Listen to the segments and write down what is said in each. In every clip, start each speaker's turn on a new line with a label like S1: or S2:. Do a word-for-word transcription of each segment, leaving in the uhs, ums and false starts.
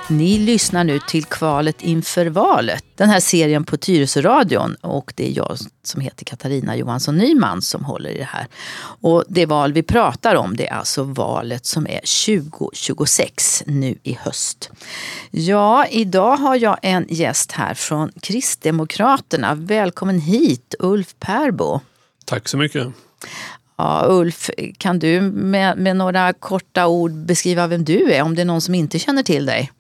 S1: Ni lyssnar nu till Kvalet inför valet. Den här serien på Tyresöradion, och det är jag som heter Katarina Johansson Nyman som håller i det här. Och det val vi pratar om, det är alltså valet som är tjugo tjugosex nu i höst. Ja, idag har jag en gäst här från Kristdemokraterna. Välkommen hit, Ulf Perbo.
S2: Tack så mycket.
S1: Ja, Ulf, kan du med, med några korta ord beskriva vem du är, om det är någon som inte känner till dig?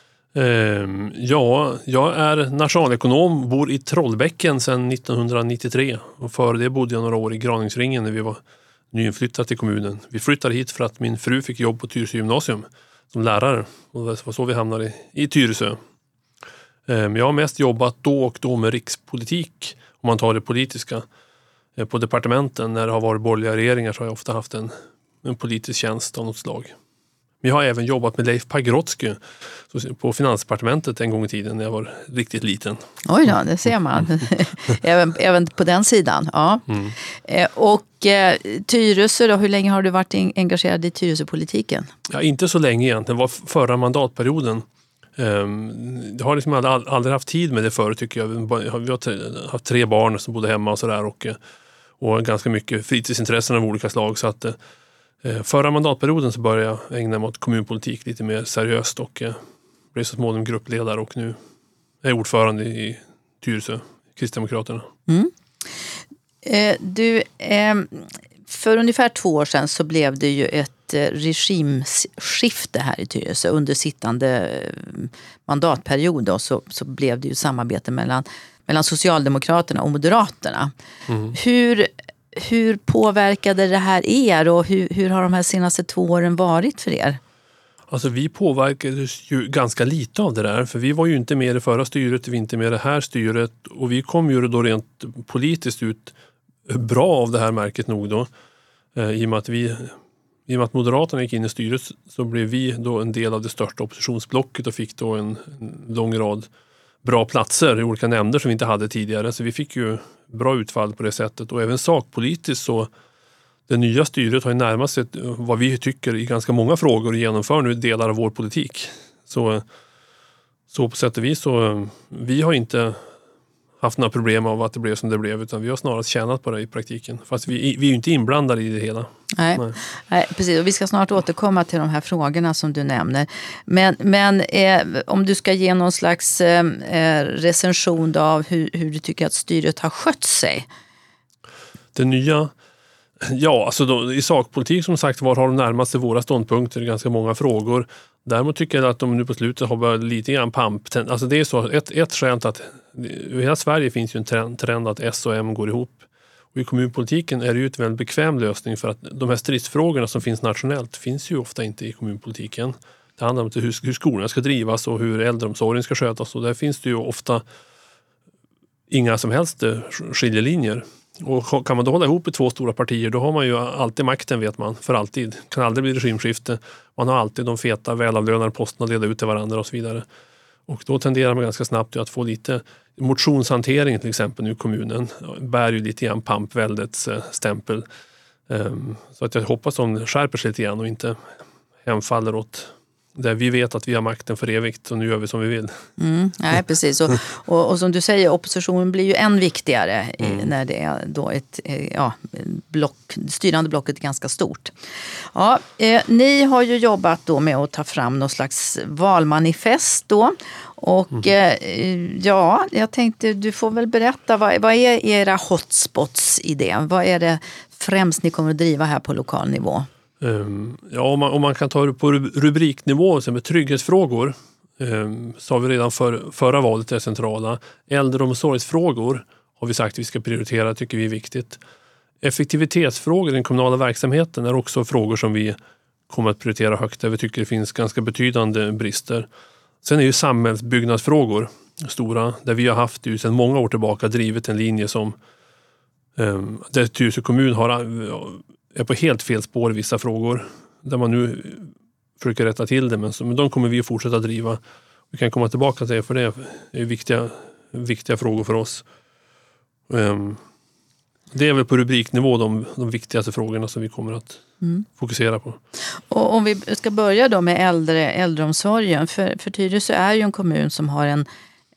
S2: Um, ja, jag är nationalekonom, bor i Trollbäcken sedan nittonhundranittiotre. Och före det bodde jag några år i Graningsringen när vi var nyinflyttade till kommunen. Vi flyttade hit för att min fru fick jobb på Tyresö gymnasium som lärare. Och det var så vi hamnade i, i Tyresö. Um, jag har mest jobbat då och då med rikspolitik, om man tar det politiska. På departementen, när det har varit borgerliga regeringar, så har jag ofta haft en, en politisk tjänst av något slag. Men jag har även jobbat med Leif Pagrotsky på Finansdepartementet en gång i tiden när jag var riktigt liten.
S1: Oj då, det ser man. även, även på den sidan. Ja. Mm. Eh, och eh, Tyresö då, hur länge har du varit engagerad i Tyresö-politiken?
S2: Ja, inte så länge egentligen. Det var förra mandatperioden. Um, jag har liksom aldrig, aldrig haft tid med det förut, tycker jag. Vi har haft tre barn som bodde hemma och sådär, och, och ganska mycket fritidsintressen av olika slag. Så att eh, förra mandatperioden så började jag ägna mig åt kommunpolitik lite mer seriöst och eh, blev så småningom gruppledare, och nu är jag ordförande i Tyresö, Kristdemokraterna. Mm.
S1: Eh, du, eh, för ungefär två år sedan så blev det ju ett regimskifte här i Tyresö under sittande mandatperiod då, så, så blev det ju samarbete mellan, mellan Socialdemokraterna och Moderaterna. Mm. Hur, hur påverkade det här er, och hur, hur har de här senaste två åren varit för er?
S2: Alltså vi påverkades ju ganska lite av det där, för vi var ju inte med i det förra styret, vi var inte med i det här styret, och vi kom ju då rent politiskt ut bra av det här, märket nog då, i och med att vi I och med att Moderaterna gick in i styret så blev vi då en del av det största oppositionsblocket och fick då en, en lång rad bra platser i olika nämnder som vi inte hade tidigare. Så vi fick ju bra utfall på det sättet. Och även sakpolitiskt så det nya styret har ju närmast sett vad vi tycker i ganska många frågor och genomför nu delar av vår politik. Så, så på sätt och vis så vi har inte haft några problem av att det blev som det blev, utan vi har snarare tjänat på det i praktiken. Fast vi, vi är ju inte inblandade i det hela.
S1: Nej, Nej. Nej precis. Och vi ska snart återkomma till de här frågorna som du nämner. Men, men eh, om du ska ge någon slags eh, recension av hur, hur du tycker att styret har skött sig?
S2: Det nya... Ja, alltså då, i sakpolitik som sagt var har de närmast sig våra ståndpunkter i ganska många frågor. Däremot tycker jag att de nu på slutet har börjat lite grann pamp. Alltså det är så, ett, ett skäl att i hela Sverige finns ju en trend, trend att S och M går ihop. Och i kommunpolitiken är det ju ett väldigt bekväm lösning, för att de här stridsfrågorna som finns nationellt finns ju ofta inte i kommunpolitiken. Det handlar om hur, hur skolorna ska drivas och hur äldreomsorgen ska skötas, och där finns det ju ofta inga som helst skiljelinjer. Och kan man då hålla ihop i två stora partier, då har man ju alltid makten, vet man, för alltid. Kan aldrig bli regimskifte. Man har alltid de feta, välavlönade posterna att leda ut till varandra och så vidare. Och då tenderar man ganska snabbt att få lite motionshantering till exempel nu i kommunen. Bär ju lite grann pampväldets stämpel. Så att jag hoppas att de skärper sig lite grann och inte hemfaller åt där vi vet att vi har makten för evigt och nu gör vi som vi vill.
S1: Mm, nej, precis. Och, och, och som du säger, oppositionen blir ju än viktigare mm. när det är då ett ja, block, styrande blocket är ganska stort. Ja, eh, ni har ju jobbat då med att ta fram någon slags valmanifest då. Och mm. eh, ja, jag tänkte du får väl berätta, vad, vad är era hotspots i det? Vad är det främst ni kommer att driva här på lokal nivå?
S2: Um, ja, om man, om man kan ta det på rubriknivå så med trygghetsfrågor um, så har vi redan för, förra valet det centrala. Äldreomsorgsfrågor har vi sagt att vi ska prioritera, tycker vi är viktigt. Effektivitetsfrågor i den kommunala verksamheten är också frågor som vi kommer att prioritera högt, där vi tycker det finns ganska betydande brister. Sen är ju samhällsbyggnadsfrågor stora, där vi har haft ju sedan många år tillbaka drivit en linje som um, där Tyresö kommun har är på helt fel spår i vissa frågor, där man nu försöker rätta till det, men, så, men de kommer vi att fortsätta driva. Vi kan komma tillbaka till det, för det är viktiga, viktiga frågor för oss. Um, Det är väl på rubriknivå de, de viktigaste frågorna som vi kommer att mm. fokusera på.
S1: Och om vi ska börja då med äldre, äldreomsorgen. För, för Tyresö är ju en kommun som har en,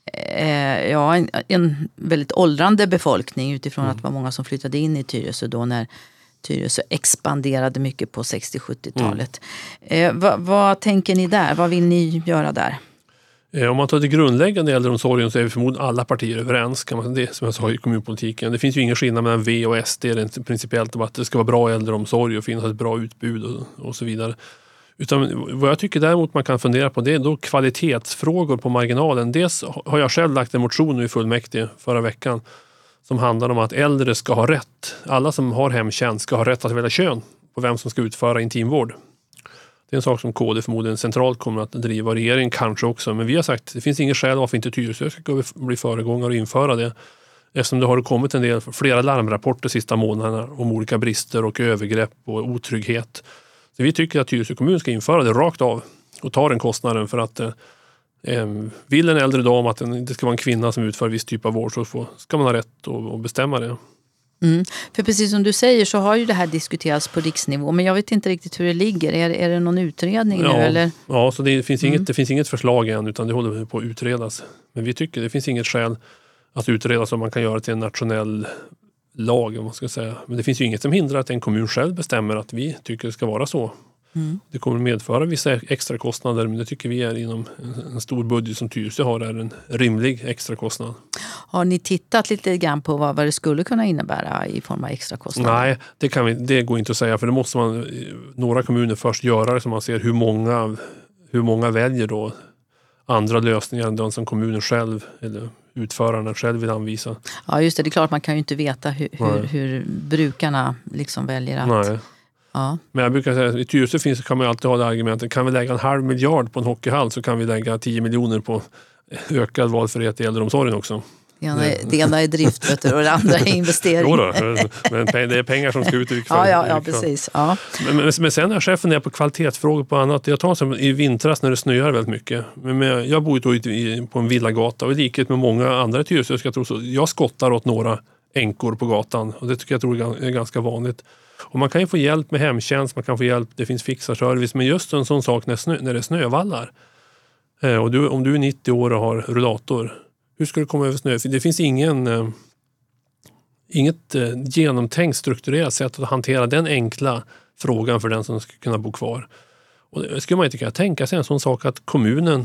S1: eh, ja, en, en väldigt åldrande befolkning utifrån mm. att det var många som flyttade in i Tyresö då när Tyresö expanderade mycket på sextio-sjuttiotalet. Mm. Eh, vad, vad tänker ni där? Vad vill ni göra där?
S2: Om man tar det grundläggande i äldreomsorgen så är vi förmodligen alla partier överens, kan man, det som jag sa i kommunpolitiken. Det finns ju ingen skillnad mellan V och S, det är rent principiellt om att det ska vara bra äldreomsorg och finnas ett bra utbud och, och så vidare. Utan vad jag tycker däremot man kan fundera på det är då kvalitetsfrågor på marginalen. Dels har jag själv lagt en motion nu i fullmäktige förra veckan som handlar om att äldre ska ha rätt. Alla som har hemtjänst ska ha rätt att välja kön på vem som ska utföra intimvård. Det är en sak som K D förmodligen centralt kommer att driva, regeringen kanske också. Men vi har sagt att det finns ingen skäl varför inte Tyresö ska bli föregångare och införa det. Eftersom det har kommit en del, flera larmrapporter de sista månaderna om olika brister och övergrepp och otrygghet. Så vi tycker att Tyresö kommun ska införa det rakt av och ta den kostnaden för att eh, vill en äldre dam att det ska vara en kvinna som utför viss typ av vård så får, ska man ha rätt att, att bestämma det.
S1: Mm. För precis som du säger så har ju det här diskuterats på riksnivå, men jag vet inte riktigt hur det ligger. Är, är det någon utredning
S2: ja,
S1: nu? Eller?
S2: Ja, så det finns, inget,
S1: mm.
S2: det finns inget förslag än utan det håller på att utredas. Men vi tycker det finns inget skäl att utreda så man kan göra till en nationell lag, om man ska säga. Men det finns ju inget som hindrar att en kommun själv bestämmer att vi tycker det ska vara så. Mm. Det kommer medföra vissa extra kostnader, men det tycker vi är inom en stor budget som Tyresö har är en rimlig extra kostnad.
S1: Har ni tittat lite grann på vad, vad det skulle kunna innebära i form av extra kostnader?
S2: Nej, det, kan vi, det går inte att säga för det måste man några kommuner först göra det så man ser hur många, hur många väljer då andra lösningar än de som kommunen själv eller utförarna själv vill anvisa.
S1: Ja just det, det är klart man kan ju inte veta hur, hur, hur brukarna liksom väljer att...
S2: Nej.
S1: Ja.
S2: Men jag brukar säga att i Tyresö finns, kan man ju alltid ha det argumentet. Kan vi lägga en halv miljard på en hockeyhall så kan vi lägga tio miljoner på ökad valfrihet i äldreomsorgen också.
S1: Det ena är, det ena är drift och det andra är investering.
S2: Jo då, men det är pengar som ska ut i
S1: ja, ja, ja, precis. Ja.
S2: Men, men, men sen är chefen ner på kvalitetsfrågor på annat. Jag tar som i vintras när det snöar väldigt mycket. Men, men jag bor ju då i, på en villagata och i likhet med många andra i Tyresö ska jag tro så. Jag skottar åt några änkor på gatan och det tycker jag tror är ganska vanligt. Och man kan ju få hjälp med hemtjänst, man kan få hjälp, det finns fixarservice, men just en sån sak när, snö, när det är snövallar. Eh, och du, om du är nittio år och har rullator, hur ska du komma över snö? För det finns ingen, eh, inget eh, genomtänkt strukturerat sätt att hantera den enkla frågan för den som ska kunna bo kvar. Och det skulle man inte kunna tänka sig en sån sak att kommunen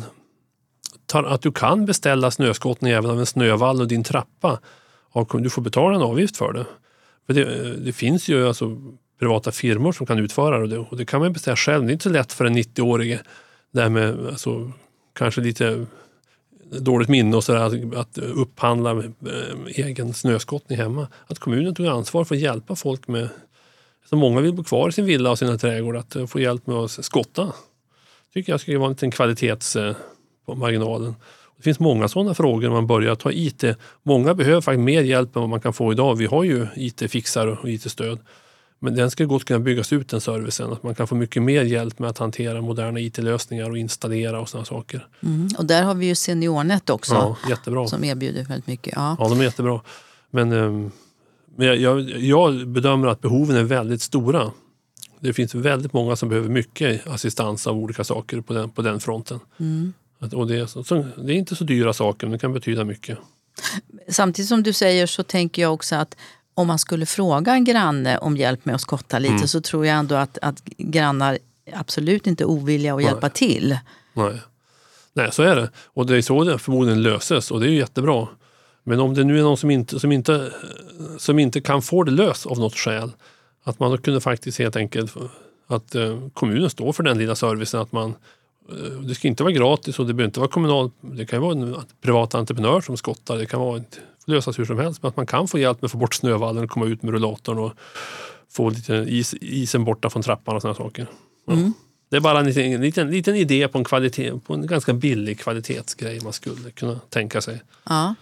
S2: tar, att du kan beställa snöskottning även av en snövall och din trappa. Och du får betala en avgift för det. För det, det finns ju alltså privata firmor som kan utföra det och det kan man beställa själv. Det är inte så lätt för en nittio-årig där med alltså, kanske lite dåligt minne och sådär att, att upphandla äh, egen snöskottning hemma. Att kommunen tog ansvar för att hjälpa folk med, så många vill bo kvar i sin villa och sina trädgårdar, att uh, få hjälp med att skotta. Tycker jag skulle vara en liten kvalitets uh, på marginalen. Det finns många sådana frågor när man börjar ta I T. Många behöver faktiskt mer hjälp än vad man kan få idag. Vi har ju I T-fixare och I T-stöd. Men den ska gott kunna byggas ut den servicen. Att man kan få mycket mer hjälp med att hantera moderna I T-lösningar och installera och sådana saker.
S1: Mm. Och där har vi ju SeniorNet också.
S2: Ja, jättebra.
S1: Som erbjuder väldigt mycket. Ja,
S2: ja de är jättebra. Men, um, men jag, jag, jag bedömer att behoven är väldigt stora. Det finns väldigt många som behöver mycket assistans av olika saker på den, på den fronten. Mm. Och det, är så, så, det är inte så dyra saker, men det kan betyda mycket.
S1: Samtidigt som du säger så tänker jag också att om man skulle fråga en granne om hjälp med att skotta lite mm. så tror jag ändå att, att grannar absolut inte är ovilliga att Nej. hjälpa till.
S2: Nej. Nej, så är det. Och det är så det förmodligen löses och det är ju jättebra. Men om det nu är någon som inte, som inte, som inte kan få det löst av något skäl, att man då kunde faktiskt helt enkelt att kommunen står för den lilla servicen att man det ska inte vara gratis och det behöver inte vara kommunalt. Det kan vara en privat entreprenör som skottar. Det kan vara ett, lösas hur som helst. Men att man kan få hjälp med att få bort snövallen och komma ut med rullatorn och få lite is, isen borta från trappan och sådana saker. Ja. Mm. Det är bara en liten, en liten, liten idé på en, kvalitet, på en ganska billig kvalitetsgrej man skulle kunna tänka sig.
S1: Ja.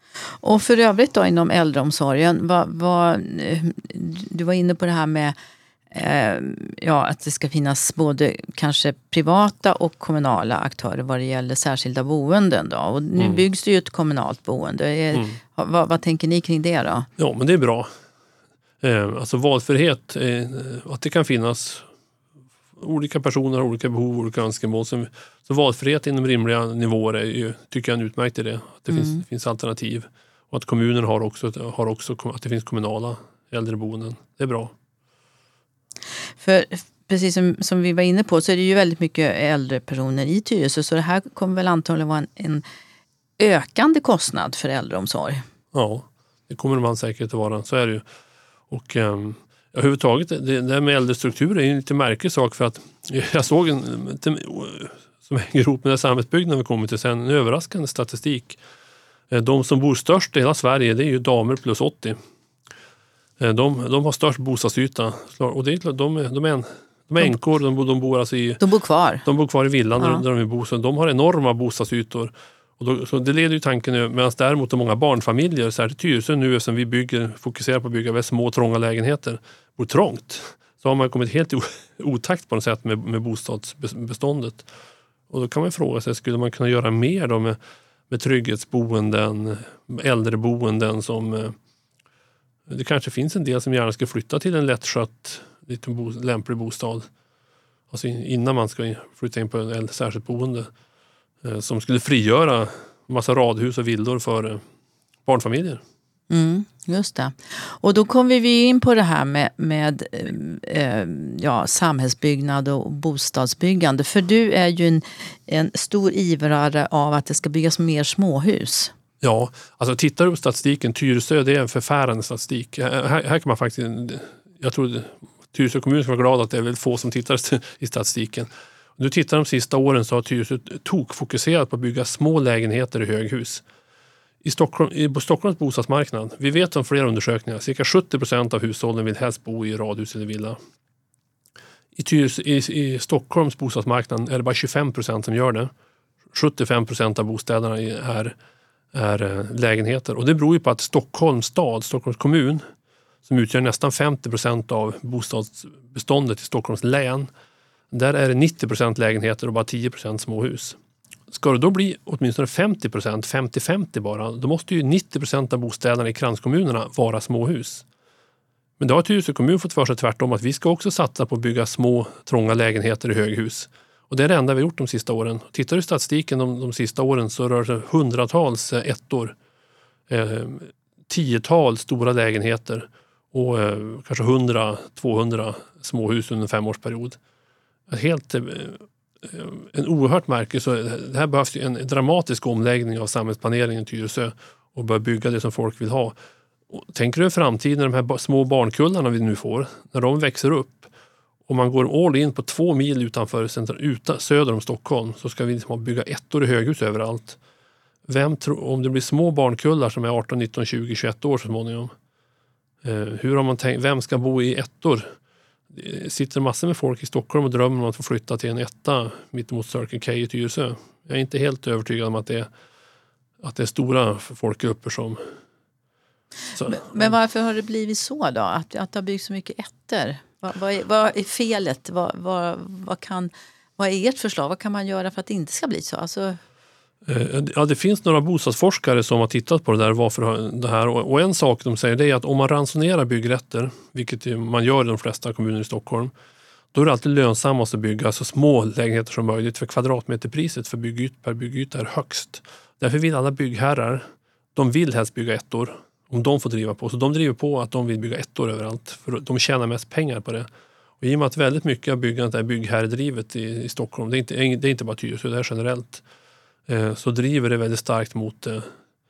S1: Och för övrigt då inom äldreomsorgen, vad, vad, du var inne på det här med ja, att det ska finnas både kanske privata och kommunala aktörer vad det gäller särskilda boenden då. Och nu mm. byggs det ju ett kommunalt boende. Är, mm. vad, vad tänker ni kring det då?
S2: Ja, men det är bra. Eh, alltså valfrihet, eh, att det kan finnas olika personer har olika behov, olika önskemål. Så, så valfrihet inom rimliga nivåer är ju, tycker jag, en utmärkt idé. Att det mm. finns, finns alternativ. Och att kommunen har också, har också att det finns kommunala äldreboenden. Det är bra.
S1: För precis som, som vi var inne på så är det ju väldigt mycket äldre personer i Tyresö. Så det här kommer väl antagligen vara en, en ökande kostnad för äldreomsorg.
S2: Ja, det kommer man säkert att vara. Så är det ju. Och um, överhuvudtaget, det, det här med äldrestruktur är en lite märklig sak, för att jag såg en som hänger ihop med samhällsbyggnaden vi kommer till sen, en överraskande statistik. De som bor störst i hela Sverige, det är ju damer plus åttio. De, de har störst bostadsyta. Och det är, de, de är en De är änkor, de, de bor alltså i...
S1: De bor kvar.
S2: De bor kvar i villan
S1: ja.
S2: där, där de bor. Så de har enorma bostadsytor. Och då, så det leder ju tanken nu, medan däremot de många barnfamiljer, särskilt Tyresö nu som vi bygger, fokuserar på att bygga väldigt små trånga lägenheter, bor trångt. Så har man kommit helt i otakt på något sätt med, med bostadsbeståndet. Och då kan man fråga sig, skulle man kunna göra mer då med, med trygghetsboenden, äldreboenden som... Det kanske finns en del som gärna ska flytta till en lättskött, lite bo, lämplig bostad. Alltså innan man ska flytta in på en särskilt boende. Eh, som skulle frigöra en massa radhus och villor för eh, barnfamiljer.
S1: Mm, just det. Och då kommer vi in på det här med, med eh, ja, samhällsbyggnad och bostadsbyggande. För du är ju en, en stor ivrare av att det ska byggas mer småhus.
S2: Ja, alltså tittar du på statistiken, Tyresö, det är en förfärande statistik. Här, här kan man faktiskt, jag tror Tyresö kommun ska vara glad att det är väldigt få som tittar i statistiken. Nu tittar de sista åren så har Tyresö tokfokuserat på att bygga små lägenheter i höghus. I Stockholm, i Stockholms bostadsmarknad, vi vet om flera undersökningar, cirka sjuttio procent av hushållen vill helst bo i radhus eller villa. I, Tyresö, i, i Stockholms bostadsmarknad är det bara tjugofem procent som gör det. sjuttiofem procent av bostäderna är är lägenheter. Och det beror ju på att Stockholms stad, Stockholms kommun, som utgör nästan femtio procent av bostadsbeståndet i Stockholms län, där är det nittio procent lägenheter och bara tio procent småhus. Ska det då bli åtminstone femtio procent, femtio femtio bara, då måste ju nittio procent av bostäderna i kranskommunerna vara småhus. Men då har Tyresö kommun fått för sig tvärtom att vi ska också satsa på att bygga små, trånga lägenheter i höghus. Och det är det enda vi har gjort de sista åren. Tittar du i statistiken de, de sista åren så rör det hundratals ettor. Eh, tiotals stora lägenheter och eh, kanske hundra tvåhundra småhus under en femårsperiod. Helt, eh, en oerhört märke. Så det här behövs ju en dramatisk omläggning av samhällsplaneringen i Tyresö och börja bygga det som folk vill ha. Och tänker du i framtiden, de här små barnkullarna vi nu får, när de växer upp, om man går all in på två mil utanför centrum, utan, söder om Stockholm, så ska vi liksom bygga ettor i höghus överallt. Vem tror, om det blir små barnkullar som är arton, nitton, tjugo, tjugoett år så småningom, eh, hur har man tänkt, vem ska bo i ettor? Det sitter massor med folk i Stockholm och drömmer om att få flytta till en etta mittemot Circle K i Tyresö. Jag är inte helt övertygad om att det är, att det är stora folkgrupper som... Så.
S1: Men, men varför har det blivit så då? Att, att det har byggts så mycket ettor? Vad, vad, är, vad är felet? Vad, vad, vad, kan, vad är ert förslag? Vad kan man göra för att det inte ska bli så? Alltså...
S2: Ja, det finns några bostadsforskare som har tittat på det där, varför det här. Och en sak de säger det är att om man ransonerar byggrätter, vilket man gör i de flesta kommuner i Stockholm, då är det alltid lönsammast att bygga så små lägenheter som möjligt, för kvadratmeterpriset för byggyta per byggyta är högst. Därför vill alla byggherrar, de vill helst bygga ettor om de får driva på. Så de driver på att de vill bygga ettor överallt, för de tjänar mest pengar på det. Och i och med att väldigt mycket av byggandet är byggherredrivet i, i Stockholm, det är, inte, det är inte bara Tyresö, det är generellt, eh, så driver det väldigt starkt mot, eh,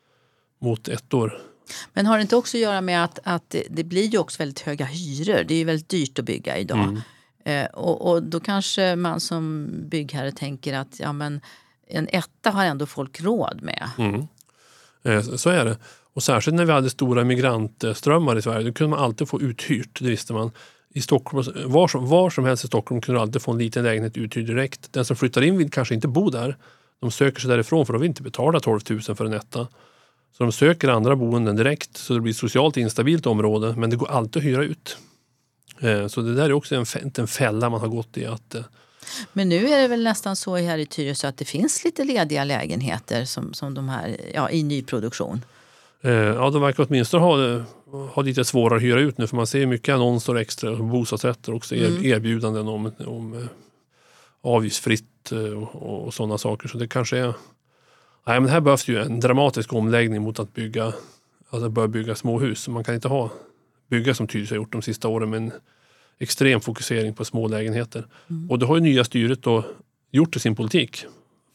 S2: mot ettor.
S1: Men har det inte också att göra med att, att det, det blir ju också väldigt höga hyror? Det är ju väldigt dyrt att bygga idag. Mm. Eh, och, och då kanske man som byggherre tänker att ja, men en etta har ändå folk råd med.
S2: Mm. Eh, så är det. Och särskilt när vi hade stora migrantströmmar i Sverige, då kunde man alltid få uthyrt, det visste man. I Stockholm, var, som, var som helst i Stockholm kunde du alltid få en liten lägenhet uthyrd direkt. Den som flyttar in vill kanske inte bo där. De söker sig därifrån för de vill inte betala tolv tusen för en etta. Så de söker andra boenden direkt, så det blir ett socialt instabilt område, men det går alltid att hyra ut. Eh, så det där är också en, en fälla man har gått i. Att, eh,
S1: Men nu är det väl nästan så här i Tyresö att det finns lite lediga lägenheter som, som de här, ja, i nyproduktion.
S2: Ja, de verkar åtminstone ha, ha lite svårare att hyra ut nu, för man ser mycket annonser och extra bostadsrätter också, mm. erbjudanden om, om avgiftsfritt och, och sådana saker. Så det kanske är... Nej, men här behövs ju en dramatisk omläggning mot att bygga, alltså börja bygga småhus. Man kan inte ha bygga som Tyresö har gjort de sista åren med en extrem fokusering på små lägenheter. Mm. Och det har ju nya styret då gjort i sin politik.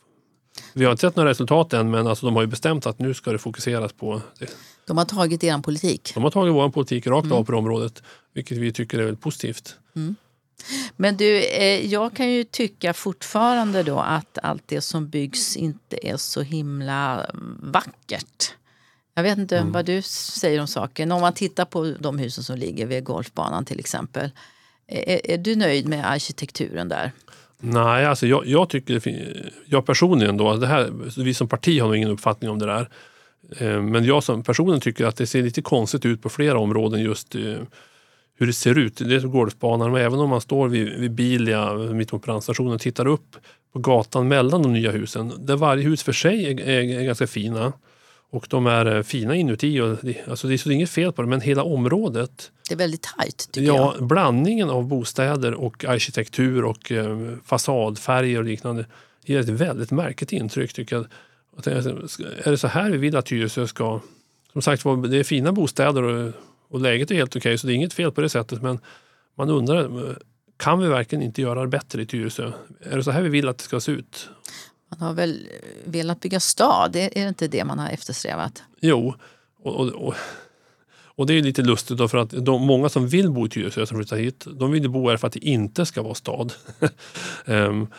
S2: Vi har inte sett några resultat än, men alltså de har ju bestämt att nu ska det fokuseras på det.
S1: De har tagit er politik.
S2: De har tagit vår politik rakt mm. av på området, vilket vi tycker är väldigt positivt.
S1: Mm. Men du, eh, jag kan ju tycka fortfarande då att allt det som byggs inte är så himla vackert. Jag vet inte mm. vad du säger om saken. Om man tittar på de husen som ligger vid golfbanan till exempel. Är, är du nöjd med arkitekturen där?
S2: Nej, alltså jag, jag tycker, jag personligen då, det här, vi som parti har nog ingen uppfattning om det där. Men jag som personen tycker att det ser lite konstigt ut på flera områden just hur det ser ut. Det är golfbanan, men även om man står vid, vid Bilia mitt på brandstationen och tittar upp på gatan mellan de nya husen, där varje hus för sig är, är, är ganska fina. Och de är fina inuti. Och det, alltså det är så inget fel på det, men hela området...
S1: Det är väldigt tajt, tycker
S2: ja,
S1: jag.
S2: Blandningen av bostäder och arkitektur och eh, fasadfärger och liknande ger ett väldigt märkligt intryck, tycker jag. Att, är det så här vi vill att Tyresö ska... Som sagt, det är fina bostäder och, och läget är helt okej, så det är inget fel på det sättet. Men man undrar, kan vi verkligen inte göra det bättre i Tyresö? Är det så här vi vill att det ska se ut?
S1: Man har väl velat bygga stad, är det inte det man har eftersträvat?
S2: Jo, och, och, och, och det är lite lustigt då, för att de, många som vill bo i Tyresö som flyttar hit, de vill bo här för att det inte ska vara stad. um,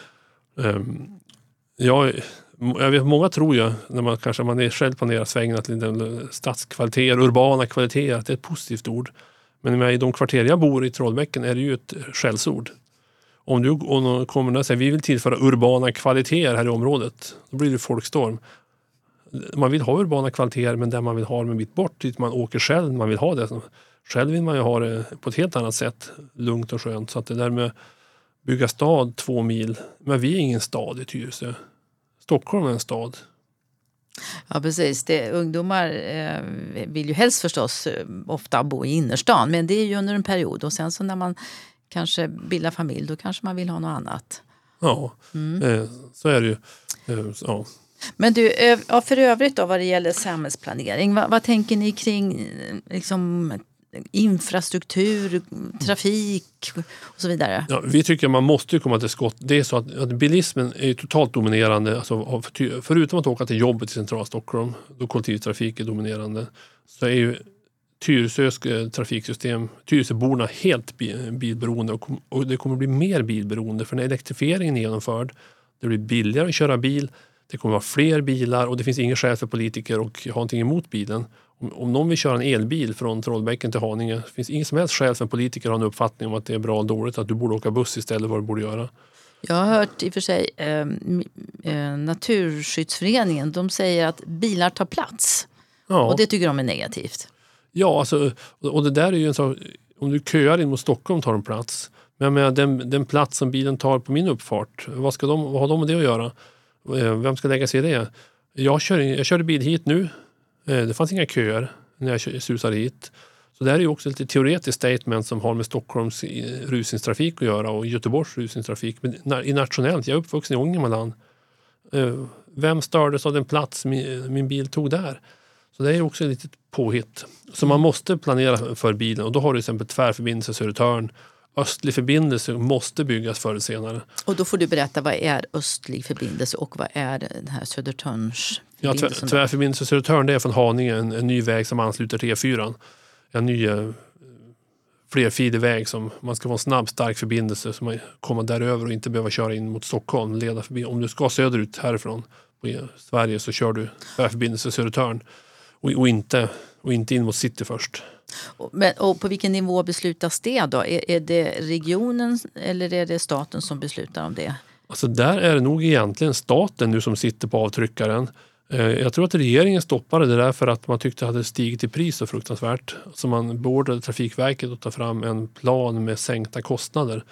S2: um, jag, jag vet, många tror ju, när man kanske man är själv planerar svängen till den stadskvaliteter, urbana kvaliteter, att det är ett positivt ord. Men i de kvarter jag bor i Trollbäcken är det ju ett skällsord. Om du om kommer och säger vi vill tillföra urbana kvaliteter här i området, då blir det folkstorm. Man vill ha urbana kvaliteter, men där man vill ha det en bit bort, dit man åker själv, man vill ha det. Själv vill man ju ha det på ett helt annat sätt, lugnt och skönt. Så att det där med bygga stad två mil, men vi är ingen stad i Tyresö. Stockholm är en stad.
S1: Ja, precis. Det, ungdomar eh, vill ju helst förstås eh, ofta bo i innerstan, men det är ju under en period. Och sen så när man kanske bildar familj, då kanske man vill ha något annat.
S2: Ja, mm. eh, så är det ju. Eh, ja.
S1: Men du, ja, för övrigt då vad det gäller samhällsplanering, vad, vad tänker ni kring liksom, infrastruktur, trafik och så vidare?
S2: Ja, vi tycker att man måste komma till skott. Det är så att, att bilismen är totalt dominerande. Alltså, förutom att åka till jobbet i centrala Stockholm, då kollektivtrafik är dominerande, så är ju Tyresös trafiksystem, Tyresöborna helt bilberoende, och, och det kommer bli mer bilberoende för när elektrifieringen är genomförd. Det blir billigare att köra bil, det kommer vara fler bilar och det finns ingen skäl för politiker att ha någonting emot bilen. Om, om någon vill köra en elbil från Trollbäcken till Haninge, det finns ingen som helst skäl för en politiker att ha en uppfattning om att det är bra och dåligt, att du borde åka buss istället vad du borde göra.
S1: Jag har hört i och för sig eh, eh, Naturskyddsföreningen, de säger att bilar tar plats. Ja. Och det tycker de är negativt.
S2: Ja, alltså, och det där är ju en sak, om du köar in mot Stockholm tar de plats. Men med den, den plats som bilen tar på min uppfart, vad, ska de, vad har de med det att göra? Vem ska lägga sig i det? Jag, kör, jag körde bil hit nu. Det fanns inga köer när jag susade hit. Så det här är ju också lite teoretiskt statement som har med Stockholms rusningstrafik att göra och Göteborgs rusningstrafik. Men i nationellt, jag är uppvuxen i Ångermanland. Vem stördes av den plats min, min bil tog där? Så det är också ett litet påhitt. Så man måste planera för bilen. Och då har du till exempel tvärförbindelse Södertörn. Östlig förbindelse måste byggas förr eller senare.
S1: Och då får du berätta, vad är östlig förbindelse och vad är den här Södertörns förbindelse?
S2: Ja, tvärförbindelse Södertörn, det är från Haninge en, en ny väg som ansluter till E fyra. En ny eh, flerfilig väg som man ska få en snabb, stark förbindelse så man kommer däröver och inte behöva köra in mot Stockholm. Leda förbi. Om du ska söderut härifrån på Sverige så kör du tvärförbindelse Södertörn och, och, inte, och inte in mot city först.
S1: Men, och på vilken nivå beslutas det då? Är, är det regionen eller är det staten som beslutar om det?
S2: Alltså där är det nog egentligen staten nu som sitter på avtryckaren. Jag tror att regeringen stoppade det där för att man tyckte att det hade stigit i pris så fruktansvärt. Så man beordrade Trafikverket att ta fram en plan med sänkta kostnader.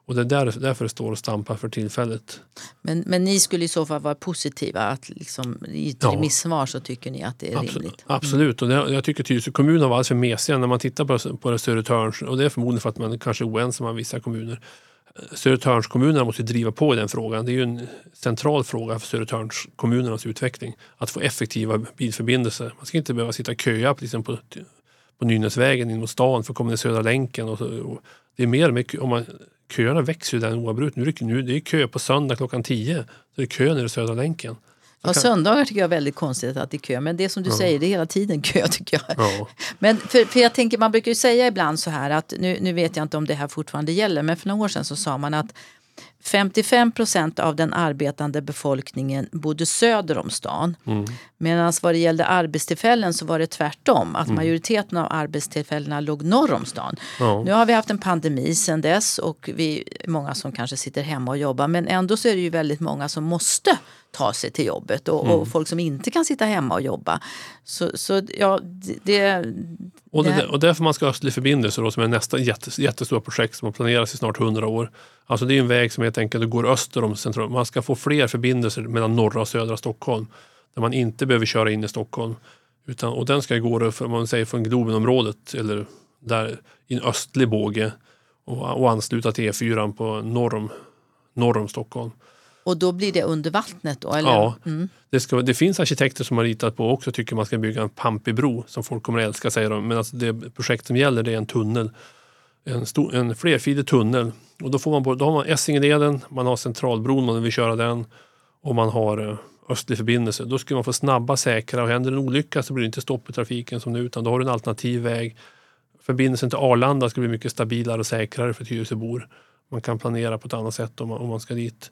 S2: Och det är där, därför det står och stampar för tillfället.
S1: Men, men ni skulle i så fall vara positiva att liksom, i ett ja. remissvar så tycker ni att det är
S2: Absolut,
S1: rimligt?
S2: Absolut, och det, jag tycker Tyresö kommun har varit alldeles för mesiga när man tittar på, på det Södertörns, och det är förmodligen för att man kanske är oense med vissa kommuner. Södertörnskommunerna måste driva på i den frågan. Det är ju en central fråga för Södertörnskommunernas utveckling. Att få effektiva bilförbindelser. Man ska inte behöva sitta och köa liksom på, på Nynäsvägen in mot stan för att komma till Södra länken. Och så, och det är mer med, om man, köerna växer ju den oavbrutet. Nu är det, nu, det är kö på söndag klockan tio. Så det är kö nere i Södra länken.
S1: Ja, söndagar tycker jag är väldigt konstigt att det är kö. Men det som du ja. säger, det är hela tiden kö tycker jag.
S2: Ja.
S1: Men för, för jag tänker, man brukar ju säga ibland så här att, nu, nu vet jag inte om det här fortfarande gäller, men för några år sedan så sa man att femtiofem procent av den arbetande befolkningen bodde söder om stan. Mm. Medan vad det gällde arbetstillfällen så var det tvärtom. Att mm. majoriteten av arbetstillfällena låg norr om stan. Ja. Nu har vi haft en pandemi sedan dess och vi är många som kanske sitter hemma och jobbar. Men ändå så är det ju väldigt många som måste ta sig till jobbet. Och, mm. och folk som inte kan sitta hemma och jobba. Så, så ja, det...
S2: Och, det, och därför man ska ha östlig förbindelse då, som är nästa jättes, jättestora projekt som har planerats i snart hundra år. Alltså det är en väg som helt enkelt går öster om central. Man ska få fler förbindelser mellan norra och södra Stockholm. Där man inte behöver köra in i Stockholm. Utan, och den ska gå för, man säger, från Globenområdet eller där i en östlig båge. Och, och ansluta till E fyra på norr om, norr om Stockholm.
S1: Och då blir det under vattnet då? Eller?
S2: Ja,
S1: mm.
S2: det, ska, det finns arkitekter som har ritat på också tycker man ska bygga en pampig bro som folk kommer att älska, säger de. Men alltså det projekt som gäller det är en tunnel. En, stor, en flerfilig tunnel. Och då, får man både, då har man Essingeleden, man har Centralbron, man vill köra den. Och man har östlig förbindelse. Då skulle man få snabba, säkra, och händer en olycka så blir det inte stopp i trafiken som nu, utan då har du en alternativ väg. Förbindelsen till Arlanda ska bli mycket stabilare och säkrare för Tyresöbor. Man kan planera på ett annat sätt om man, om man ska dit.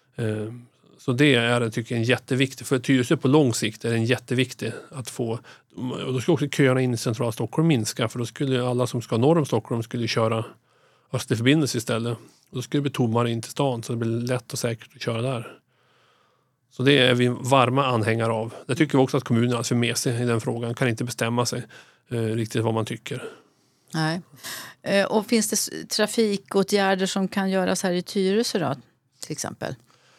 S2: Så det är, tycker jag, en jätteviktig, för Tyresö på lång sikt är det en jätteviktig att få, och då ska också köerna in i centrala Stockholm minska, för då skulle alla som ska norr om Stockholm skulle köra östlig förbindelse istället. Och då skulle det bli tommare in till stan, så det blir lätt och säkert att köra där. Så det är vi varma anhängare av. Det tycker vi också att kommunen är för med sig i den frågan, kan inte bestämma sig eh, riktigt vad man tycker.
S1: Nej. Eh, och finns det trafikåtgärder som kan göras här i Tyresö då, till exempel?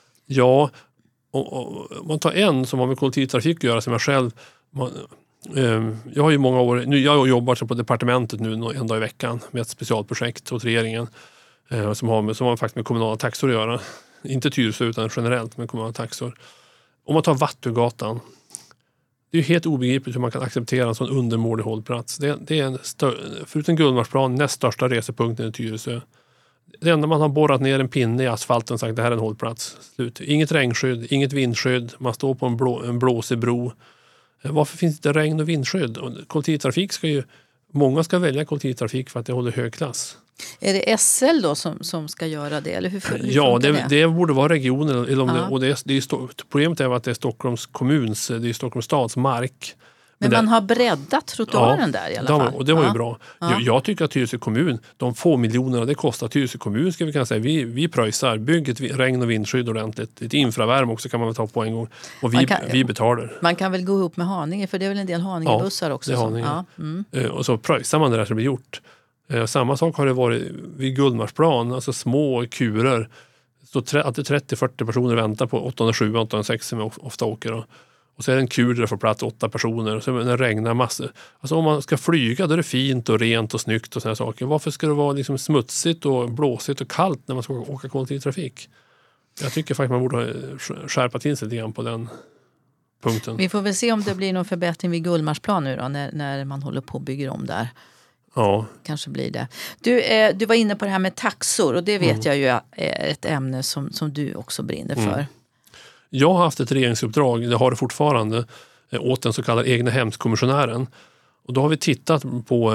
S2: Ja, och, och, man tar en som har med kollektivtrafik att göra som jag själv. Man, eh, jag har ju många år, nu, jag jobbar på departementet nu en dag i veckan med ett specialprojekt åt regeringen eh, som, har med, som har faktiskt med kommunala taxor att göra. Inte Tyresö utan generellt med kommunala taxor. Om man tar Vattugatan, det är ju helt obegripligt hur man kan acceptera en sån undermålig hållplats. Det, det är en stö- förutom Gullmarsplan näst största resepunkten i Tyresö. Det enda man har borrat ner en pinne i asfalten och sagt det här är en hållplats. Slut. Inget regnskydd, inget vindskydd. Man står på en, blå, en blåsig bro. Varför finns det regn- och vindskydd? Och kollektivtrafik ska ju, många ska välja kollektivtrafik för att det håller hög klass.
S1: Är det S L då som, som ska göra det? Eller hur, hur
S2: ja, det,
S1: det?
S2: det borde vara regionen. Eller om det, och det är, det är, problemet är att det är Stockholms kommuns, det är Stockholms stads mark.
S1: Men, Men man har breddat trottoaren
S2: ja,
S1: där i alla
S2: de,
S1: fall.
S2: Och det var
S1: ja.
S2: ju bra.
S1: Ja.
S2: Jag, jag tycker att Tyresö kommun, de få miljonerna det kostar Tyresö kommun, ska vi kunna säga, vi, vi pröjsar, bygg ett regn- och vindskydd ordentligt. Ett infravärm också kan man väl ta på en gång. Och vi, kan, vi betalar.
S1: Man kan väl gå ihop med Haninge, för det är väl en del Haningebussar ja, också.
S2: Det är Haninge.
S1: Ja, mm.
S2: Och så pröjsar man det där som blir gjort. Samma sak har det varit vid Gullmarsplan, alltså små kurer. Så att det är trettio till fyrtio personer väntar på åtta noll sju, åtta noll sex som jag ofta åker då. Och så är det en kur där det får plats åtta personer. Och så när det regnar massor. Alltså om man ska flyga då är det fint och rent och snyggt och sådana saker. Varför ska det vara liksom smutsigt och blåsigt och kallt när man ska åka kollektivtrafik? Jag tycker faktiskt man borde skärpa till sig lite grann på den punkten.
S1: Vi får väl se om det blir någon förbättring vid Gullmarsplan nu då, när, när man håller på och bygger om där.
S2: Ja.
S1: Kanske blir det. Du, eh, du var inne på det här med taxor, och det vet mm. jag ju är ett ämne som, som du också brinner för. Mm.
S2: Jag har haft ett regeringsuppdrag, det har det fortfarande, åt den så kallade egna hemskommissionären. Och då har vi tittat på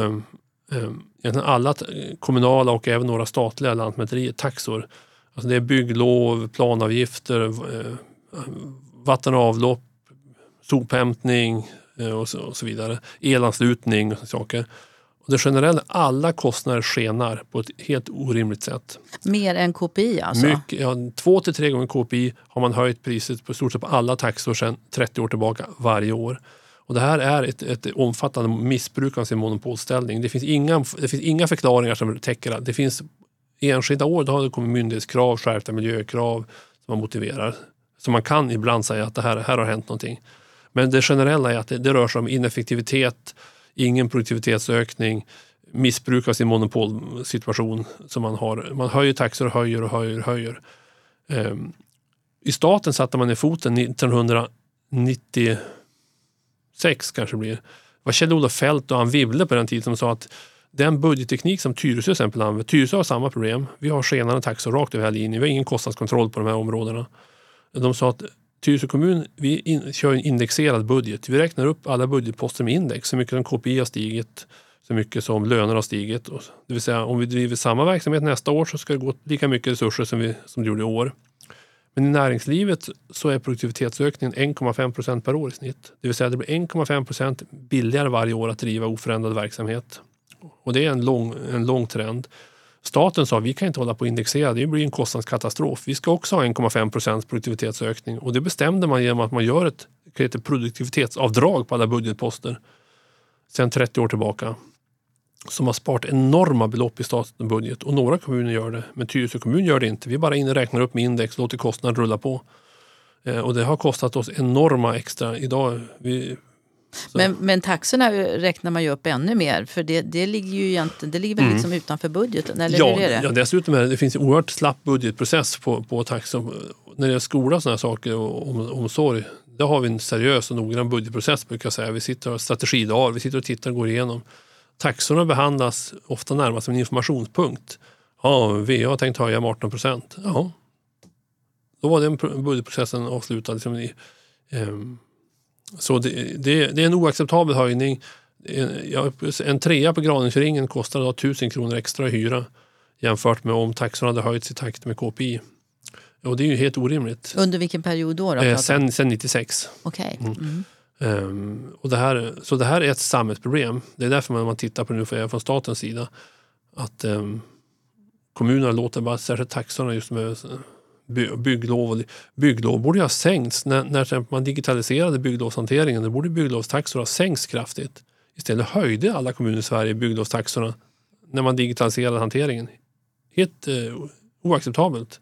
S2: eh, alla kommunala och även några statliga lantmäteritaxor. Alltså det är bygglov, planavgifter, eh, vatten och avlopp, sophämtning eh, och, så, och så vidare. Elanslutning och saker. Och det generella, alla kostnader skenar på ett helt orimligt sätt.
S1: Mer än K P I alltså?
S2: Mycket, ja, två till tre gånger K P I har man höjt priset på stort sett på alla taxor sedan trettio år tillbaka varje år. Och det här är ett, ett omfattande missbruk av sin monopolställning. Det finns, inga, det finns inga förklaringar som täcker det. Det finns enskilda år då har det kommit myndighetskrav, skärpta miljökrav som man motiverar. Så man kan ibland säga att det här, här har hänt någonting. Men det generella är att det, det rör sig om ineffektivitet, ingen produktivitetsökning, missbruk av sin monopolsituation som man har. Man höjer taxor och höjer och höjer och höjer. Um, I staten satte man i foten nittonhundranittiosex kanske blir. Det var Kjell-Olof Fält och Ann Wibble på den tiden som sa att den budgetteknik som Tyresö till exempel använder, Tyresö har samma problem. Vi har skenande taxor rakt över hela linjen. Vi har ingen kostnadskontroll på de här områdena. De sa att Tyresö kommun, vi in, kör en indexerad budget. Vi räknar upp alla budgetposter med index. Så mycket som K P I har stigit, så mycket som löner har stigit. Det vill säga om vi driver samma verksamhet nästa år så ska det gå lika mycket resurser som, vi, som det gjorde i år. Men i näringslivet så är produktivitetsökningen en komma fem procent per år i snitt. Det vill säga det blir en komma fem procent billigare varje år att driva oförändrad verksamhet. Och det är en lång, en lång trend. Staten sa att vi kan inte hålla på att indexera, det blir en kostnadskatastrof. Vi ska också ha en komma fem procent produktivitetsökning. Och det bestämde man genom att man gör ett, ett produktivitetsavdrag på alla budgetposter sedan trettio år tillbaka. Som har sparat enorma belopp i statens budget. Och några kommuner gör det, men Tyresö kommun gör det inte. Vi bara in och räknar upp med index och låter kostnaden rulla på. Eh, och det har kostat oss enorma extra. Idag... Vi,
S1: men, men taxorna räknar man ju upp ännu mer. För det, det ligger ju egentligen, det ligger väl mm. liksom utanför budgeten? Eller
S2: ja,
S1: hur är det?
S2: Ja, dessutom är det, det finns en oerhört slapp budgetprocess på, på taxor. När det är skola och sådana saker och om, omsorg, där har vi en seriös och noggrann budgetprocess brukar jag säga. Vi sitter och strategidagar, vi sitter och tittar och går igenom. Taxorna behandlas ofta närmast som en informationspunkt. Ja, vi har tänkt höja med arton procent. Ja. Då var den budgetprocessen avslutad. Liksom i, um, så det, det, det är en oacceptabel höjning. En, en trea på Graningsringen kostar då tusen kronor extra i hyra jämfört med om taxorna hade höjts i takt med K P I. Och det är ju helt orimligt.
S1: Under vilken period då? då
S2: eh, sen, sen nittiosex.
S1: Okej. Okay. Mm.
S2: Mm. Um, och det här, så det här är ett samhällsproblem. Det är därför man, man tittar på det nu från statens sida. Att um, kommunerna låter bara särskilt taxorna just med by, bygglov. Och, bygglov borde ha sänkts när, när man digitaliserade bygglovshanteringen. Då borde bygglovstaxor ha sänkts kraftigt. Istället höjde alla kommuner i Sverige bygglovstaxorna när man digitaliserade hanteringen. Helt uh, oacceptabelt.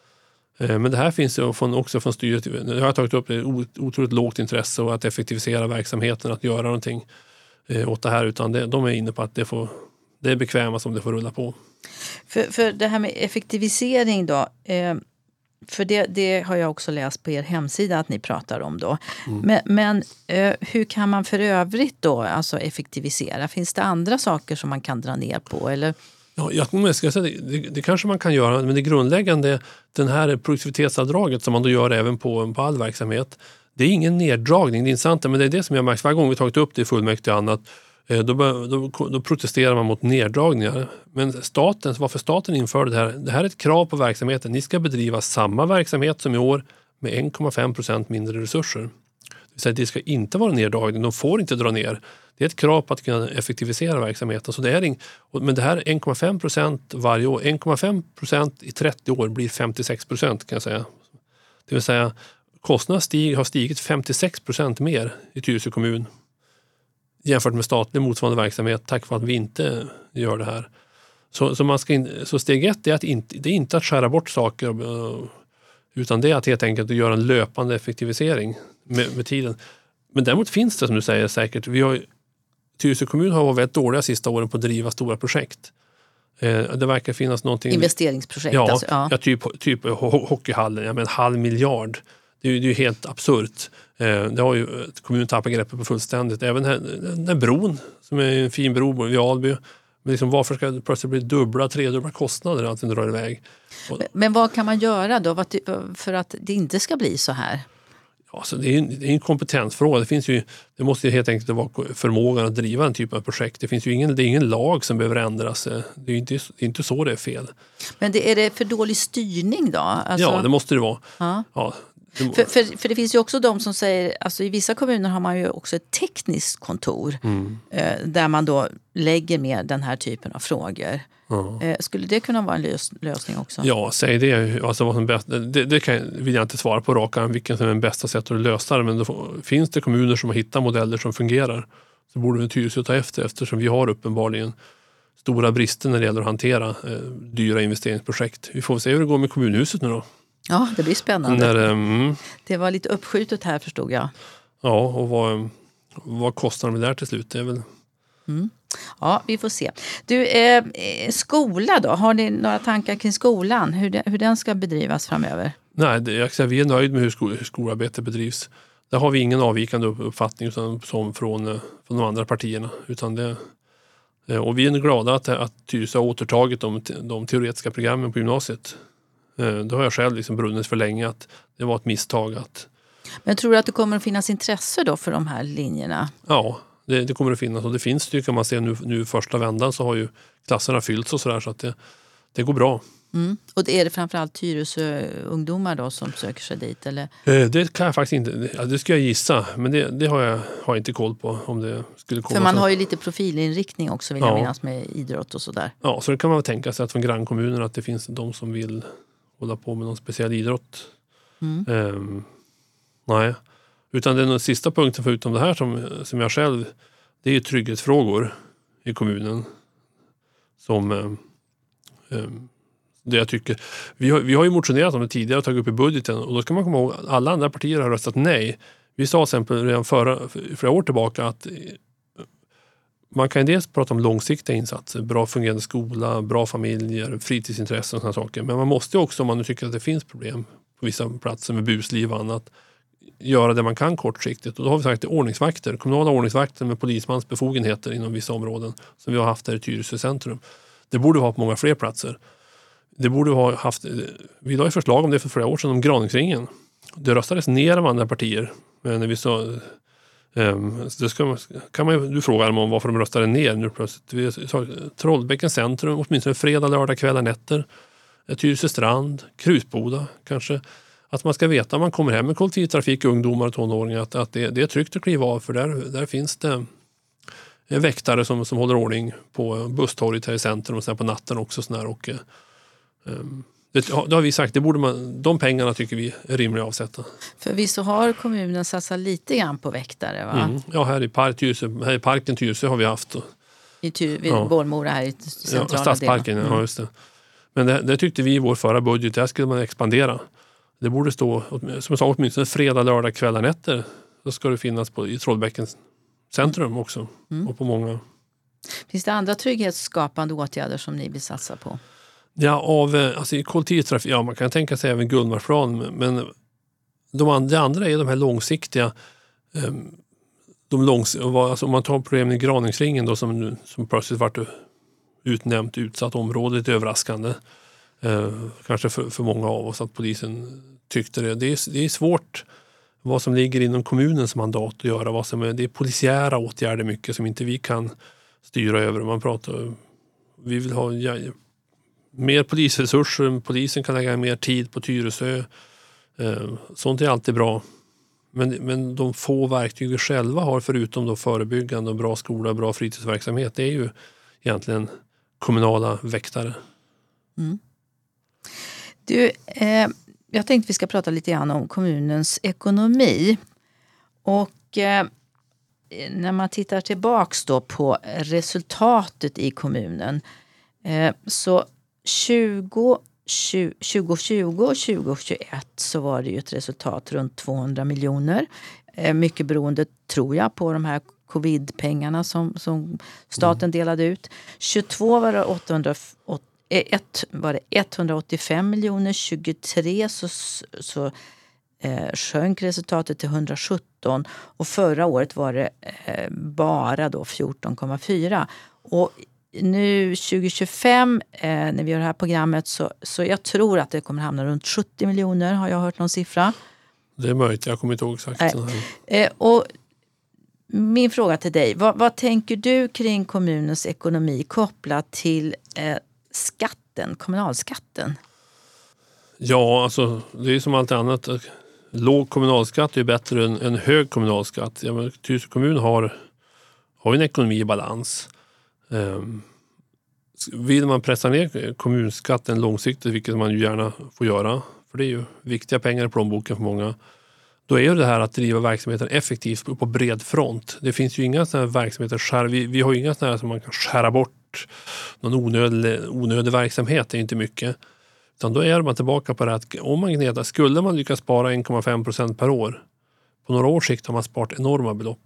S2: Men det här finns ju från, också från styret. Jag har tagit upp det otroligt lågt intresse och att effektivisera verksamheten, att göra någonting åt det här. Utan det, de är inne på att det, får, det är bekvämast om det får rulla på.
S1: För, för det här med effektivisering då. Eh, för det, det har jag också läst på er hemsida att ni pratar om då. Mm. Men, men eh, hur kan man för övrigt då alltså effektivisera? Finns det andra saker som man kan dra ner på eller...
S2: Ja, jag ska säga, det, det, det kanske man kan göra, men det grundläggande, den här produktivitetsavdraget som man då gör även på, på all verksamhet, det är ingen neddragning, det är intressant, men det är det som jag märkt varje gång vi tagit upp det i fullmäktige och annat, då, då, då protesterar man mot neddragningar. Men staten, varför staten införde det här, det här är ett krav på verksamheten, ni ska bedriva samma verksamhet som i år med en komma fem procent mindre resurser. Det vill säga, det ska inte vara neddragning, de får inte dra ner. Det är ett krav på att kunna effektivisera verksamheten. Så det är ing, men det här är en komma fem procent varje år. en komma fem procent i trettio år blir femtiosex procent kan jag säga. Det vill säga kostnaderna stig, har stigit femtiosex procent mer i Tyresö kommun jämfört med statlig motsvarande verksamhet tack vare att vi inte gör det här. Så, så, man ska in, så steg ett är att inte, det är inte att skära bort saker utan det är att helt enkelt göra en löpande effektivisering med, med tiden. Men däremot finns det som du säger säkert. Vi har, Tyresö kommun har varit väldigt dåliga sista åren på att driva stora projekt. Eh, det verkar finnas någonting...
S1: Investeringsprojekt
S2: ja,
S1: alltså. Ja,
S2: ja typ, typ hockeyhallen. Jag menar, en halv miljard. Det är ju, det är ju helt absurt. Eh, det har ju kommunen tappat greppet på fullständigt. Även här, den här bron som är en fin bro vid Alby. Men liksom, varför ska det plötsligt bli dubbla, tredubbla kostnader att den drar iväg?
S1: Men, men vad kan man göra då för att det inte ska bli så här?
S2: Alltså det är en, det är en kompetensfråga. Det, finns ju, det måste ju helt enkelt vara förmågan att driva en typ av projekt. Det finns ju ingen, det är ingen lag som behöver ändras. Det är inte, det är inte så det är fel.
S1: Men det, är det för dålig styrning då? Alltså,
S2: ja, det måste det vara.
S1: Ja.
S2: Ja, det,
S1: för, för, för det finns ju också de som säger, alltså i vissa kommuner har man ju också ett tekniskt kontor mm. eh, där man då lägger med den här typen av frågor. Ja. Eh, skulle det kunna vara en lös, lösning också?
S2: Ja, säg det. Alltså vad som bäst, det, det kan, vill jag inte svara på raka vilken som är den bästa sättet att lösa det. Men då får, finns det kommuner som har hittat modeller som fungerar så borde vi Tyresö ta efter eftersom vi har uppenbarligen stora brister när det gäller att hantera eh, dyra investeringsprojekt. Vi får se hur det går med kommunhuset nu då.
S1: Ja, det blir spännande.
S2: När, mm,
S1: det var lite uppskjutet här, förstod jag.
S2: Ja, och vad, vad kostar det där till slut? Det är väl...
S1: Mm. Ja, vi får se. Du, eh, skola då? Har ni några tankar kring skolan? Hur, det, hur den ska bedrivas framöver?
S2: Nej, det, jag säga, vi är nöjd med hur, sko, hur skolarbetet bedrivs. Där har vi ingen avvikande uppfattning utan, som från, från de andra partierna. Utan det, och vi är glada att, att Tyresö har återtagit de, de teoretiska programmen på gymnasiet. Det har jag själv liksom brunnit för länge att det var ett misstag. Att,
S1: Men tror du att det kommer att finnas intresse då för de här linjerna?
S2: Ja, det, det kommer att finnas. Och det finns det kan man se nu, nu första vändan så har ju klasserna fyllts och sådär så att det, det går bra.
S1: Mm. Och är det framförallt Tyresö ungdomar då som söker sig dit? Eller?
S2: Det kan jag faktiskt inte, det ska jag gissa, men det, det har, jag, har jag inte koll på om det skulle komma.
S1: För man
S2: så.
S1: har ju lite profilinriktning också vill
S2: ja.
S1: jag minnas med idrott och sådär.
S2: Ja, så det kan man väl tänka sig att från grannkommunerna att det finns de som vill hålla på med någon speciell idrott.
S1: Mm.
S2: Um, nej, utan den sista punkten förutom det här som, som jag själv, det är ju trygghetsfrågor i kommunen som um, um, det jag tycker. Vi har, vi har ju motionerat om det tidigare och tagit upp i budgeten och då ska man komma ihåg att alla andra partier har röstat nej. Vi sa till exempel redan förra, flera år tillbaka att man kan dels prata om långsiktiga insatser, bra fungerande skola, bra familjer, fritidsintressen och sådana saker. Men man måste också, om man nu tycker att det finns problem på vissa platser med busliv och annat, göra det man kan kortsiktigt. Och då har vi sagt ordningsvakter, kommunala ordningsvakter med polismans befogenheter inom vissa områden som vi har haft här i Tyresö centrum. Det borde vi ha på många fler platser. Det borde ha haft, vi la ju förslag om det för flera år sedan om Graningsringen. Det röstades ner av andra partier. Men när vi sa, um, det ska, kan man ju, du frågar om varför de röstade ner nu plötsligt. Vi sa Trollbäcken centrum, åtminstone fredag, lördag, kvällar, nätter. Tyresö strand, Krusboda kanske. Att man ska veta om man kommer hem med kollektivtrafik, ungdomar och tonåringar att, att det, det är tryggt att kliva av för där, där finns det väktare som, som håller ordning på busstorget här i centrum och sen på natten också sån här och um, det, det har vi sagt, det borde man, de pengarna tycker vi är rimliga att avsätta.
S1: För vi så har kommunen satsat lite grann på väktare va?
S2: Mm. Ja, här i, park, Tyresö, här i parken Tyresö har vi haft. Och,
S1: I ty, vid
S2: ja.
S1: Bålmora här i centrala
S2: ja, stadsparken,
S1: delen. Mm.
S2: Ja just det. Men det, det tyckte vi i vår förra budget, där skulle man expandera. Det borde stå, som jag sa, åtminstone fredag, lördag, kvällar, nätter. Då ska det finnas på, i Trollbäckens centrum också. Mm. Och på många.
S1: Finns det andra trygghetsskapande åtgärder som ni vill satsa på?
S2: Ja, av alltså i kollektivtrafik, ja man kan tänka sig även Gullmarsplan, men de andra, det andra är de här långsiktiga de långs, alltså om man tar problemen i Graningsringen då som, som plötsligt varit utnämnt utsatt område, lite överraskande eh, kanske för, för många av oss att polisen tyckte det. Det är, det är svårt vad som ligger inom kommunens mandat att göra, vad som är, det är polisiära åtgärder mycket som inte vi kan styra över. Man pratar, vi vill ha ja, mer polisresurser, polisen kan lägga mer tid på Tyresö. Eh, sånt är alltid bra. Men, men de få verktyg vi själva har förutom då förebyggande och bra skola, bra fritidsverksamhet, det är ju egentligen kommunala väktare.
S1: Mm. Du, eh, jag tänkte vi ska prata lite grann om kommunens ekonomi. Och eh, när man tittar tillbaks då på resultatet i kommunen eh, så tjugo tjugo och tjugo tjugoett så var det ju ett resultat runt tvåhundra miljoner. Eh, mycket beroende tror jag på de här covid-pengarna som, som staten delade ut. tjugotvå var det, åttahundra, ett, var det etthundraåttiofem miljoner, tjugotre så, så eh, sjönk resultatet till hundrasjutton och förra året var det eh, bara då fjorton komma fyra. Och nu tjugo tjugofem eh, när vi gör det här programmet så, så jag tror att det kommer hamna runt sjuttio miljoner, har jag hört någon siffra?
S2: Det är möjligt, jag kommer inte ihåg exakt.
S1: Eh, och min fråga till dig, vad, vad tänker du kring kommunens ekonomi kopplat till eh, skatten, kommunalskatten?
S2: Ja, alltså det är som allt annat. Låg kommunalskatt är bättre än, än hög kommunalskatt. Ja, men Tyresö kommun har, har en ekonomi i balans. Um, vill man pressa ner kommunskatten långsiktigt, vilket man ju gärna får göra, för det är ju viktiga pengar i plånboken för många, då är ju det här att driva verksamheten effektivt på bred front. Det finns ju inga sådana här verksamheter, skär, vi, vi har ju inga sådana här som man kan skära bort bort någon onödig, onödig verksamhet, det är inte mycket. Utan då är man tillbaka på det att om man gnetar, skulle man lyckas spara en komma fem procent per år, på några års sikt har man sparat enorma belopp.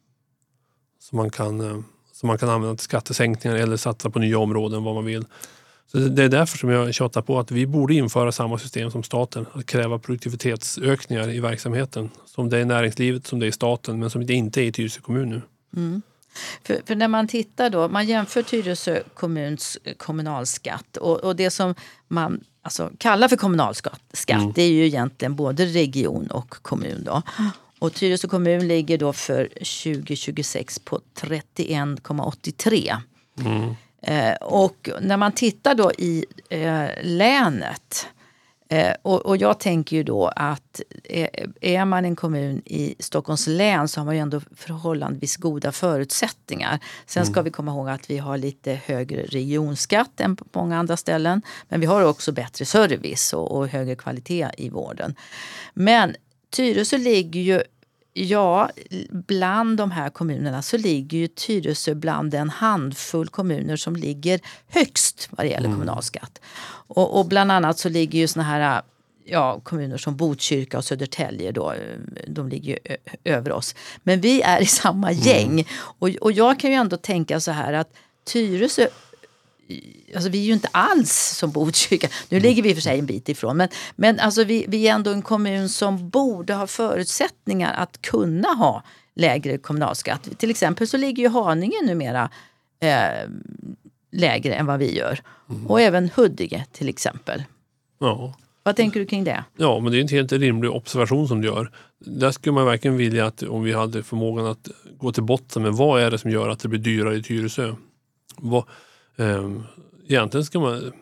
S2: Som man kan, som man kan använda till skattesänkningar eller satsa på nya områden, vad man vill. Så det är därför som jag tjatar på att vi borde införa samma system som staten. Att kräva produktivitetsökningar i verksamheten. Som det är i näringslivet, som det är i staten, men som det inte är i Tyresö kommun nu.
S1: Mm. För, för när man tittar då, man jämför Tyresö kommuns kommunalskatt och, och det som man alltså kallar för kommunalskatt, skatt, mm. det är ju egentligen både region och kommun då. Och Tyresö kommun ligger då för tjugo tjugosex på trettioen komma åttiotre. Mm. Eh, och när man tittar då i eh, länet eh, och, och jag tänker ju då att eh, är man en kommun i Stockholms län så har man ju ändå förhållandevis goda förutsättningar. Sen ska mm. vi komma ihåg att vi har lite högre regionskatt än på många andra ställen, men vi har också bättre service och, och högre kvalitet i vården. Men Tyresö ligger ju, ja, bland de här kommunerna så ligger ju Tyresö bland en handfull kommuner som ligger högst vad det gäller mm. kommunalskatt. Och, och bland annat så ligger ju såna här, ja, kommuner som Botkyrka och Södertälje då, de ligger ju ö- över oss. Men vi är i samma gäng. Mm. Och, och jag kan ju ändå tänka så här att Tyresö, alltså vi är ju inte alls som Botkyrka. Nu ligger vi för sig en bit ifrån. Men, men alltså vi, vi är ändå en kommun som borde ha förutsättningar att kunna ha lägre kommunalskatt. Till exempel så ligger ju Haninge numera eh, lägre än vad vi gör. Mm. Och även Huddinge till exempel.
S2: Ja.
S1: Vad tänker du kring det?
S2: Ja, men det är en helt rimlig observation som du gör. Där skulle man verkligen vilja att om vi hade förmågan att gå till botten med vad är det som gör att det blir dyrare i Tyresö? Vad... Um, egentligen ska man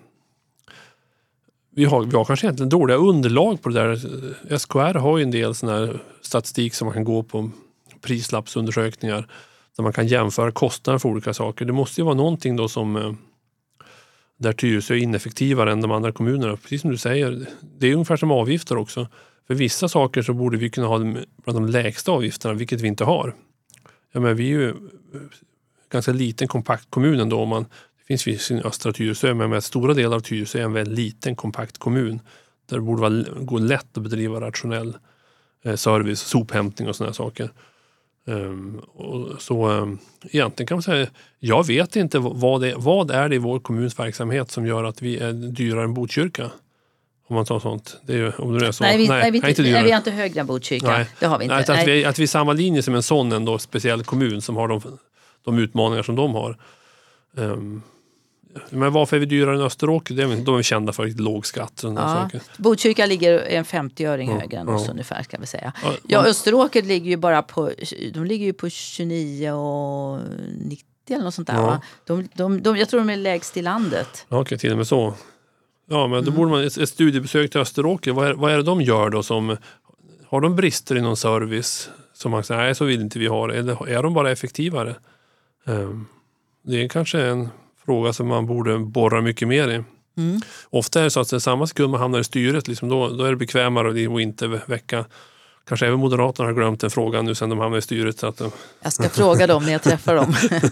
S2: vi har, vi har kanske egentligen dåliga underlag på det där. S K R har ju en del sån här statistik som man kan gå på, prislappsundersökningar där man kan jämföra kostnader för olika saker. Det måste ju vara någonting då som där Tyresö är ineffektivare än de andra kommunerna. Precis som du säger, det är ungefär som avgifter också. För vissa saker så borde vi kunna ha bland de lägsta avgifterna, vilket vi inte har. Ja, men vi är ju ganska liten kompakt kommun ändå. Om man, det finns visst i östra Tyresö, men med stora delar av Tyresö är en väldigt liten kompakt kommun. Där det borde vara, gå lätt att bedriva rationell eh, service, sophämtning och sådana saker. Um, och så um, egentligen kan man säga, jag vet inte vad det, vad är det i vår kommuns verksamhet som gör att vi är dyrare än Botkyrka. Om man tar sånt. Det är ju, om det är så.
S1: Nej, vi,
S2: nej,
S1: nej, vi,
S2: nej, inte
S1: nej, vi är inte högre än Botkyrka. Nej. Det har vi inte.
S2: Nej, att, nej. Vi, att vi är samma linje som en sån ändå speciell kommun som har de, de utmaningar som de har. Um, men varför är vi dyrare än Österåker? Det är, de är kända för låg skatt. Och ja. Saker.
S1: Botkyrka ligger en femtio-öring
S2: ja,
S1: högre än
S2: ja.
S1: oss ungefär, kan vi säga.
S2: Ja,
S1: ja, Österåker ligger ju bara på, de ligger ju på tjugonio och nittio eller något sånt där. Ja. Va? De, de, de, jag tror de är lägst i landet.
S2: Okej, okay, till och med så. Ja, men då mm. borde man ett, ett studiebesök till Österåker. Vad är, vad är det de gör då? Som, har de brister i någon service som man säger, nej så vill inte vi ha det. Eller är de bara effektivare? Um, det är kanske en fråga som man borde borra mycket mer i. Mm. Ofta är det så att det samma sekund man hamnar i styret, liksom då, då är det bekvämare att inte väcka. Kanske även Moderaterna har glömt den frågan nu sen de hamnar i styret. Så att de...
S1: Jag ska fråga dem när jag träffar dem.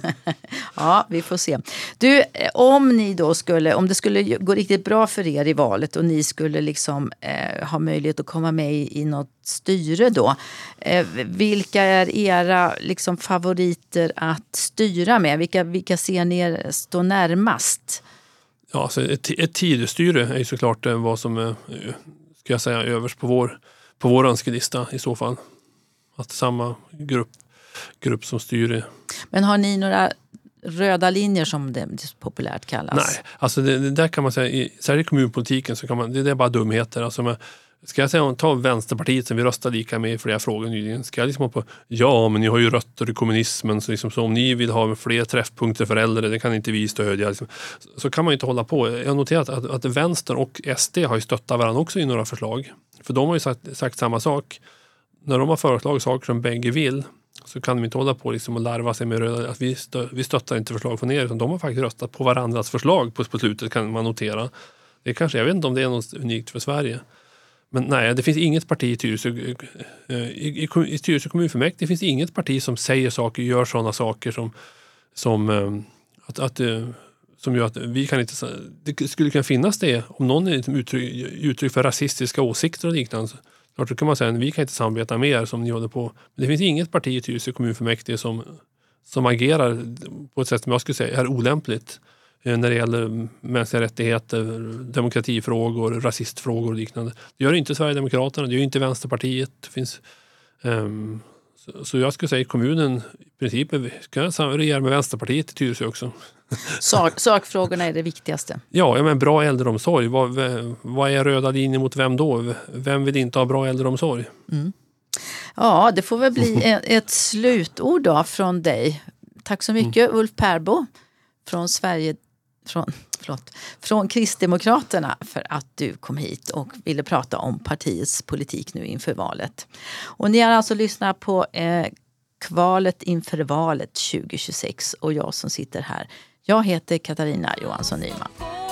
S1: Ja, vi får se. Du, om ni då skulle, om det skulle gå riktigt bra för er i valet och ni skulle liksom eh, ha möjlighet att komma med i, i något styre då. Eh, vilka är era liksom favoriter att styra med? Vilka, vilka ser ni er stå närmast?
S2: Ja, alltså ett, ett tidstyre är ju såklart vad som är, ska jag säga, överst på vår på vår önskelista i så fall. Att samma grupp, grupp som styr. Men
S1: har ni några röda linjer som det populärt kallas?
S2: Nej, alltså det, det där kan man säga, i särskilt kommunpolitiken så kan man, det, det är bara dumheter. Alltså med, ska jag säga, ta Vänsterpartiet som vi röstar lika med i flera frågor nyligen. Ska jag liksom på, ja men ni har ju rötter i kommunismen så, liksom, så om ni vill ha fler träffpunkter för äldre, det kan inte vi stödja. Liksom. Så kan man ju inte hålla på. Jag har noterat att, att Vänster och S D har ju stöttat varandra också i några förslag. För de har ju sagt, sagt samma sak. När de har föreslagit saker som bägge vill så kan de inte hålla på liksom och larva sig med röda. Att vi, stö, vi stöttar inte förslag från er utan de har faktiskt röstat på varandras förslag på, på slutet kan man notera. Det är kanske, jag vet inte om det är något unikt för Sverige. Men nej, det finns inget parti i Tyresö, i, i, i Tyresö kommunfullmäktige. Det finns inget parti som säger saker, gör sådana saker som, som Att, att, som gör att vi kan inte... Det skulle kunna finnas det om någon är uttryck, uttryck för rasistiska åsikter och liknande. Klart, då kan man säga att vi kan inte samarbeta mer som ni håller på. Men det finns inget parti i Tyresö kommunfullmäktige som, som agerar på ett sätt som jag skulle säga är olämpligt när det gäller mänskliga rättigheter, demokratifrågor, rasistfrågor och liknande. Det gör inte Sverigedemokraterna, det gör inte Vänsterpartiet. Det finns, um, så, så jag skulle säga att kommunen i princip kan regera med Vänsterpartiet i Tyresö också.
S1: Sak, sakfrågorna är det viktigaste.
S2: Ja, men bra äldreomsorg. Vad, vad är röda linjer mot vem då? Vem vill inte ha bra äldreomsorg?
S1: Mm. Ja, det får väl bli ett slutord då från dig. Tack så mycket, mm. Ulf Perbo från Sverige, från, förlåt, från Kristdemokraterna för att du kom hit och ville prata om partiets politik nu inför valet. Och ni har alltså lyssnat på eh, kvalet inför valet tjugo tjugosex och jag som sitter här. Jag heter Katarina Johansson Nyman.